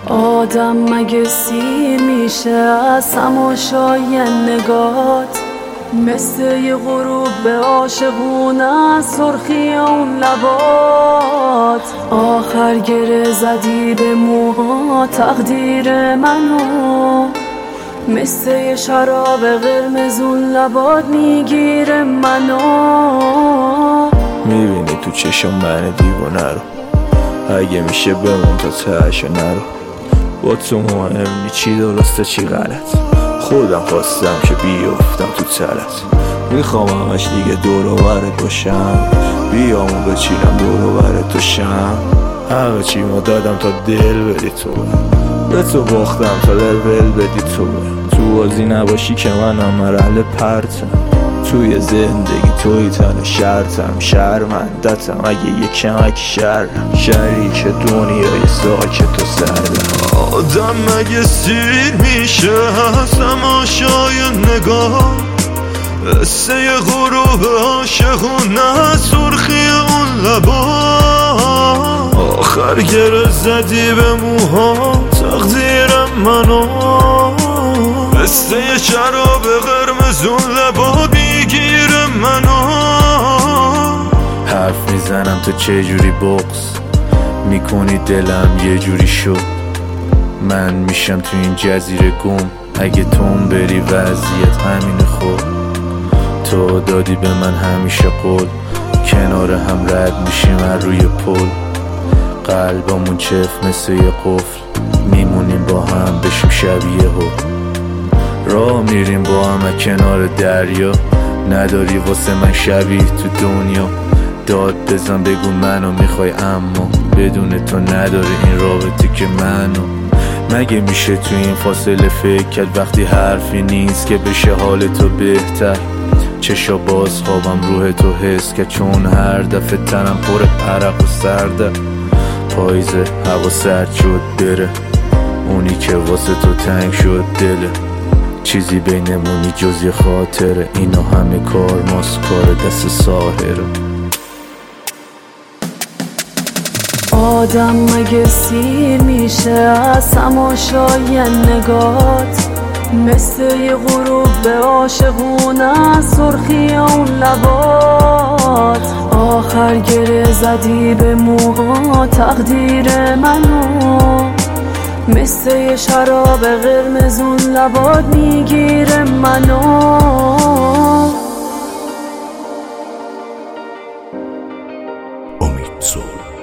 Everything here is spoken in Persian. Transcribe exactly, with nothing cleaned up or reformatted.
آدم مگه سیر میشه از تماشای نگات، مثل یه غروب به عاشقونه از سرخی اون لبات. آخر گره زدی به موها تقدیر منو، مثل یه شراب قرمزون لبات میگیره منو. میبینی تو چشم من دیوونه رو، اگه میشه بمون تا تهش نرو. با تو مهم نی چی درسته چی غلط، خودم خواستم که بیافتم تو تلت. میخوام همش دیگه دور و برت باشم، بیامو بچینم دور و برت تو شم. همه چی ما دادم تا دل بدی تو، به تو باختم تا لول بدی تو. تو بازی نباشی که منم مرحله پرتم، توی زندگی توی تن شرطم. شرمندتم اگه یه کمک شرم، شریک دنیای ساکت و سردم. آدم مگه سیر میشه از تماشای نگاه، مثل یه غروب عاشقونه سرخی اون لبا. آخر گره زدی به موها تقدیر منو، مثل یه شراب قرمزون لبا میگیره منو. حرف میزنم تو چه جوری بغض میکنی دلم یه جوری شد. من میشم تو این جزیره گم اگه تون بری وضعیت همین خود. تو دادی به من همیشه قول، کنار هم رد میشیم از روی پل. قلبمون چف مثل یه قفل، میمونیم با هم بشیم شبیه ها. راه میریم با هم کنار دریا، نداری واسه من شبیه تو دنیا. داد بزن بگو منو میخوای، اما بدون تو نداره این رابطه که منو. مگه میشه تو این فاصله فکر کرد وقتی حرفی نیست که بشه حال تو بهتر. چشا باز خوابم روح تو حس که چون هر دفعه تنم پر عرق و سرده. پاییزه هوا سرد شد بره، اونی که واسه تو تنگ شد دله. چیزی بینمونی جز یه خاطره، اینا همه کار ماست، کار دست ساحره. آدم مگه سیر میشه از تماشای نگات، مثل یه غروب به عاشقونه سرخی اون لبات. آخر گره زدی به موها تقدیر منو، مثل یه شراب قرمزون لبات میگیره منو. امید